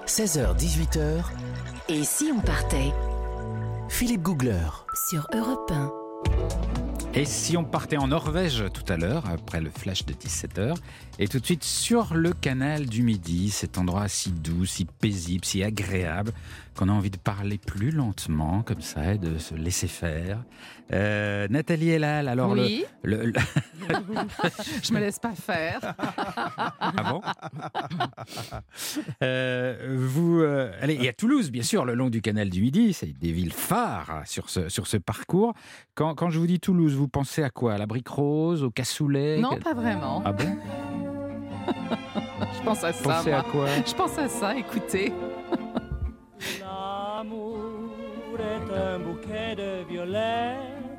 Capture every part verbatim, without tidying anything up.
seize heures dix-huit heures. Et si on partait Philippe Googler. sur Europe un. Et si on partait en Norvège tout à l'heure, après le flash de dix-sept heures, et tout de suite sur le canal du Midi, cet endroit si doux, si paisible, si agréable, qu'on a envie de parler plus lentement, comme ça, et de se laisser faire. Euh, Nathalie Elal, alors Oui. le... le, le... Je me laisse pas faire. Ah bon euh, Vous, euh, allez, et à Toulouse, bien sûr, le long du canal du Midi, c'est des villes phares sur ce, sur ce parcours. Quand, quand je vous dis Toulouse, vous pensez à quoi? À la brique rose, au cassoulet? Non, pas vraiment. Ah bon? Je pense à Vous ça, pensez moi. à quoi? Je pense à ça, écoutez. L'amour est un bouquet de violettes.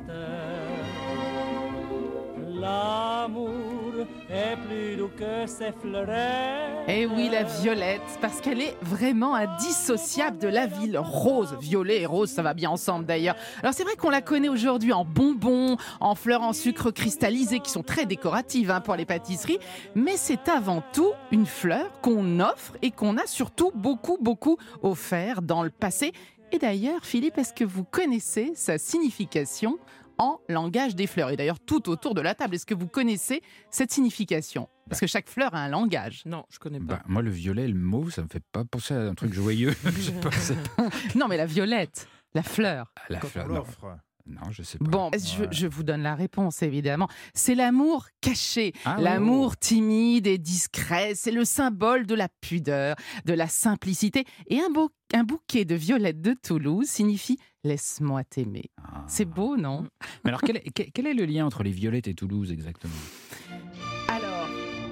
L'amour est plus doux que ses fleurettes. Eh oui, la violette, parce qu'elle est vraiment indissociable de la ville. Rose, violet et rose, ça va bien ensemble d'ailleurs. Alors c'est vrai qu'on la connaît aujourd'hui en bonbons, en fleurs en sucre cristallisé, qui sont très décoratives hein, pour les pâtisseries, mais c'est avant tout une fleur qu'on offre et qu'on a surtout beaucoup, beaucoup offert dans le passé. Et d'ailleurs, Philippe, est-ce que vous connaissez sa signification en langage des fleurs? Et d'ailleurs, tout autour de la table, est-ce que vous connaissez cette signification? Parce que chaque fleur a un langage. Non, je connais pas. Bah, moi, le violet, le mauve, ça me fait pas penser à un truc joyeux. Je sais pas, c'est pas- Non, mais la violette, la fleur. à la Quand fleur, on non. l'offre. Non, je sais pas. Bon, je, je vous donne la réponse, évidemment. C'est l'amour caché, Ah, l'amour oui. timide et discret. C'est le symbole de la pudeur, de la simplicité. Et un, beau, un bouquet de violettes de Toulouse signifie « laisse-moi t'aimer Ah. ». C'est beau, non? Mais alors, quel est, quel- quel est le lien entre les violettes et Toulouse, exactement? Alors,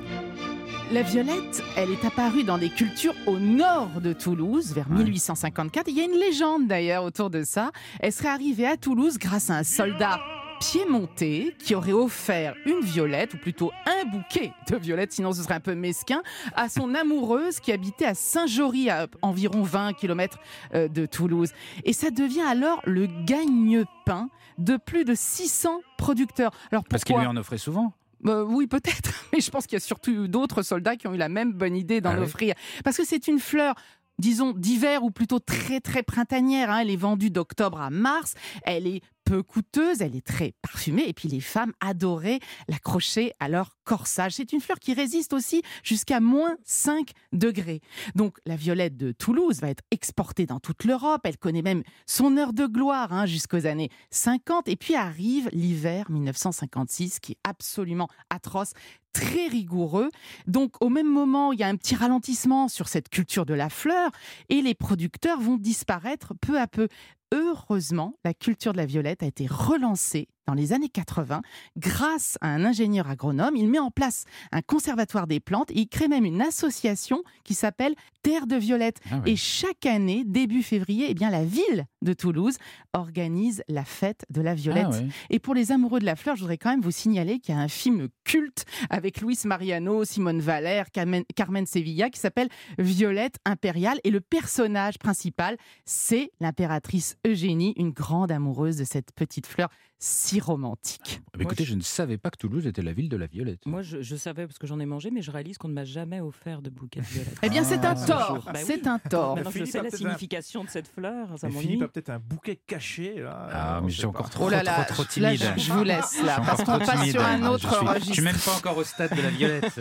la violette, elle est apparue dans des cultures au nord de Toulouse, vers Ouais. mille huit cent cinquante-quatre. Il y a une légende d'ailleurs autour de ça. Elle serait arrivée à Toulouse grâce à un soldat piémontais qui aurait offert une violette, ou plutôt un bouquet de violettes, sinon ce serait un peu mesquin, à son amoureuse qui habitait à Saint-Jory, à environ vingt kilomètres de Toulouse. Et ça devient alors le gagne-pain de plus de six cents producteurs. Alors Parce qu'il pourquoi lui en offrait souvent. Euh, oui, peut-être, mais je pense qu'il y a surtout eu d'autres soldats qui ont eu la même bonne idée d'en Ah oui. offrir. Parce que c'est une fleur, disons, d'hiver ou plutôt très, très printanière. Hein. Elle est vendue d'octobre à mars. Elle est peu coûteuse, elle est très parfumée. Et puis les femmes adoraient l'accrocher à leur corsage. C'est une fleur qui résiste aussi jusqu'à moins cinq degrés. Donc la violette de Toulouse va être exportée dans toute l'Europe. Elle connaît même son heure de gloire hein, jusqu'aux années cinquante. Et puis arrive l'hiver mille neuf cent cinquante-six qui est absolument atroce, très rigoureux. Donc au même moment, il y a un petit ralentissement sur cette culture de la fleur et les producteurs vont disparaître peu à peu. Heureusement, la culture de la violette a été relancée dans les années quatre-vingts grâce à un ingénieur agronome. Il met en place un conservatoire des plantes et il crée même une association qui s'appelle Terre de Violette. Ah oui. Et chaque année, début février, eh bien, la ville de Toulouse organise la fête de la violette. Ah, ouais. Et pour les amoureux de la fleur, je voudrais quand même vous signaler qu'il y a un film culte avec Luis Mariano, Simone Valère, Carmen, Carmen Sevilla qui s'appelle Violette impériale. Et le personnage principal, c'est l'impératrice Eugénie, une grande amoureuse de cette petite fleur si romantique. Mais écoutez, Moi, je ne savais pas que Toulouse était la ville de la violette. Moi, je, je savais parce que j'en ai mangé, mais je réalise qu'on ne m'a jamais offert de bouquet de violettes. Eh bien, c'est un Ah, tort. Bah oui. C'est un tort. Maintenant que je Philippe sais a la peut-être un- signification de cette fleur, ça Mais m'ennuie. Philippe a peut-être un bouquet caché. Là, Ah, on mais sait j'ai pas. encore trop, Oh là là, trop, trop là, timide. je, je vous laisse là, Je suis parce encore qu'on trop passe timide. sur un Ah, autre je suis, registre. Je suis même pas encore au stade de la violette.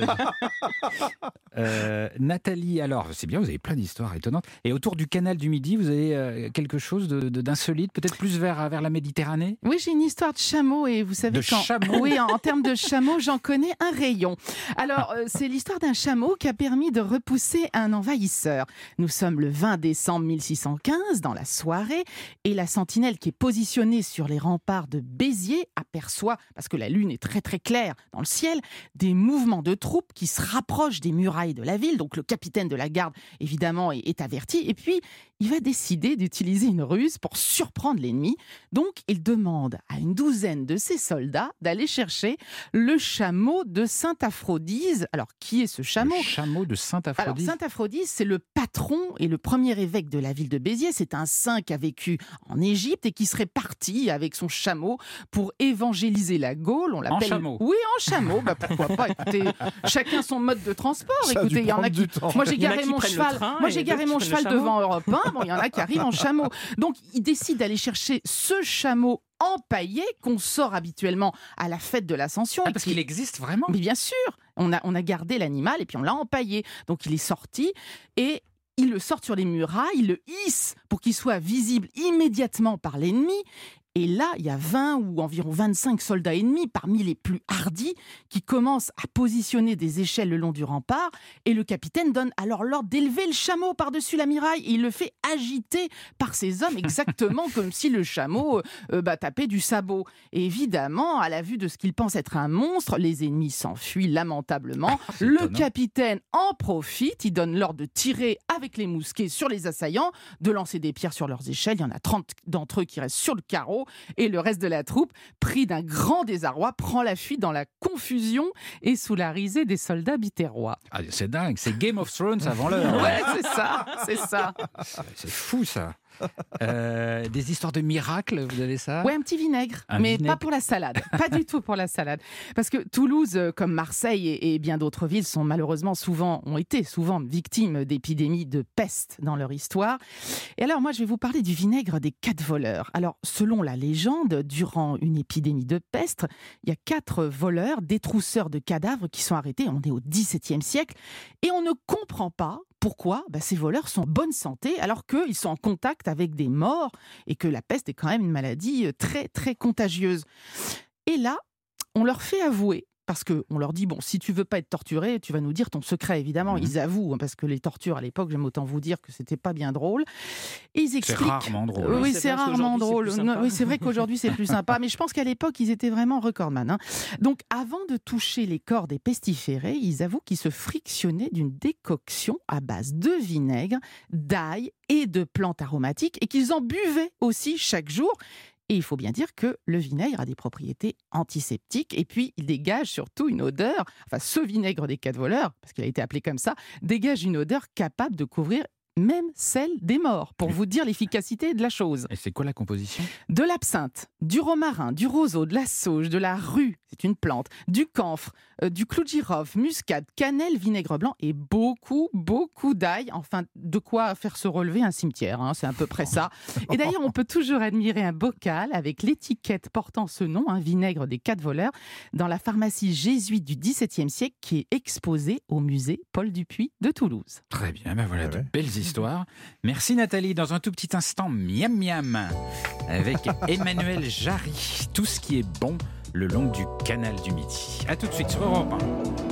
Euh, Nathalie, alors, c'est bien, vous avez plein d'histoires étonnantes. Et autour du canal du Midi, vous avez euh, quelque chose de, de- d'insolite, peut-être plus vers, vers la Méditerranée? Oui, j'ai une histoire de chameau et vous savez De quand... chameau Oui, en, en termes de chameau, j'en connais un rayon. Alors, euh, c'est l'histoire d'un chameau qui a permis de repousser un envahisseur. Nous sommes le vingt décembre mille six cent quinze, dans la soirée, et la sentinelle qui est positionnée sur les remparts de Béziers aperçoit, parce que la lune est très très claire dans le ciel, des mouvements de troupes qui se rapprochent des murailles de la ville. Donc le capitaine de la garde, évidemment, est, est averti. Et puis, il va décider d'utiliser une ruse pour surprendre l'ennemi. Donc, il demande à une douzaine douzaine de ses soldats d'aller chercher le chameau de Sainte Aphrodise. Alors, qui est ce chameau ? Le chameau de Sainte Alors, Aphrodise. Sainte Aphrodise, c'est le patron et le premier évêque de la ville de Béziers. C'est un saint qui a vécu en Égypte et qui serait parti avec son chameau pour évangéliser la Gaule. On l'appelle... chameau. Oui, en chameau. Bah, pourquoi pas ? Écoutez, chacun son mode de transport. Ça a dû Écoutez, il y en a prendre qui... du temps. Moi, j'ai Il y en a garé qui mon prennent le cheval. train Moi, et j'ai d'autres garé qui mon prennent le cheval chameau. devant Europe un. Bon, il y en a qui arrivent en chameau. Donc, il décide d'aller chercher ce chameau empaillé qu'on sort habituellement à la fête de l'Ascension. Ah, et parce qui- qu'il existe vraiment. Mais bien sûr, on a, on a gardé l'animal et puis on l'a empaillé. Donc il est sorti et il le sort sur les murailles, il le hisse pour qu'il soit visible immédiatement par l'ennemi. Et là, il y a vingt ou environ vingt-cinq soldats ennemis, parmi les plus hardis, qui commencent à positionner des échelles le long du rempart. Et le capitaine donne alors l'ordre d'élever le chameau par-dessus la muraille. Et il le fait agiter par ses hommes, exactement comme si le chameau euh, bah, tapait du sabot. Et évidemment, à la vue de ce qu'il pense être un monstre, les ennemis s'enfuient lamentablement. C'est Le étonnant. capitaine en profite. Il donne l'ordre de tirer avec les mousquets sur les assaillants, de lancer des pierres sur leurs échelles. Il y en a trente d'entre eux qui restent sur le carreau. Et le reste de la troupe, pris d'un grand désarroi, prend la fuite dans la confusion et sous la risée des soldats biterrois. Ah, c'est dingue, c'est Game of Thrones avant l'heure. Ouais, c'est ça, c'est ça. C'est fou ça. Euh, des histoires de miracles, vous avez ça ? Ouais, un petit vinaigre, Un mais vinaigre. pas pour la salade. Pas du tout pour la salade. Parce que Toulouse, euh, comme Marseille et, et bien d'autres villes, sont malheureusement souvent, ont été souvent victimes d'épidémies de peste dans leur histoire. Et alors, moi, je vais vous parler du vinaigre des quatre voleurs. Alors, selon la légende, durant une épidémie de peste, il y a quatre voleurs, détrousseurs de cadavres qui sont arrêtés. On est au dix-septième siècle. Et on ne comprend pas pourquoi bah, ces voleurs sont en bonne santé alors qu'ils sont en contact avec des morts et que la peste est quand même une maladie très, très contagieuse. Et là, on leur fait avouer, parce qu'on leur dit, bon, si tu veux pas être torturé, tu vas nous dire ton secret, évidemment. Mmh. Ils avouent, hein, parce que les tortures à l'époque, j'aime autant vous dire que c'était pas bien drôle. Et ils C'est expliquent... rarement drôle. Oui, C'est c'est vrai, parce rarement qu'aujourd'hui, drôle. c'est plus Non, sympa. oui, c'est vrai qu'aujourd'hui, c'est plus sympa. Mais je pense qu'à l'époque, ils étaient vraiment recordman. Hein. Donc, avant de toucher les corps des pestiférés, ils avouent qu'ils se frictionnaient d'une décoction à base de vinaigre, d'ail et de plantes aromatiques et qu'ils en buvaient aussi chaque jour. Et il faut bien dire que le vinaigre a des propriétés antiseptiques et puis il dégage surtout une odeur, enfin ce vinaigre des quatre voleurs, parce qu'il a été appelé comme ça, dégage une odeur capable de couvrir même celle des morts, pour vous dire l'efficacité de la chose. Et c'est quoi la composition ? De l'absinthe, du romarin, du roseau, de la sauge, de la rue, c'est une plante, du camphre, euh, du clou de girofle, muscade, cannelle, vinaigre blanc et beaucoup, beaucoup d'ail. Enfin, de quoi faire se relever un cimetière, hein, c'est à peu près ça. Et d'ailleurs, on peut toujours admirer un bocal avec l'étiquette portant ce nom, un vinaigre des quatre voleurs, dans la pharmacie jésuite du dix-septième siècle qui est exposée au musée Paul Dupuy de Toulouse. Très bien, ben voilà Ah de ouais. belles histoires. Merci Nathalie. Dans un tout petit instant, miam miam, avec Emmanuel Jarry. Tout ce qui est bon le long du canal du Midi. A tout de suite sur Europe un.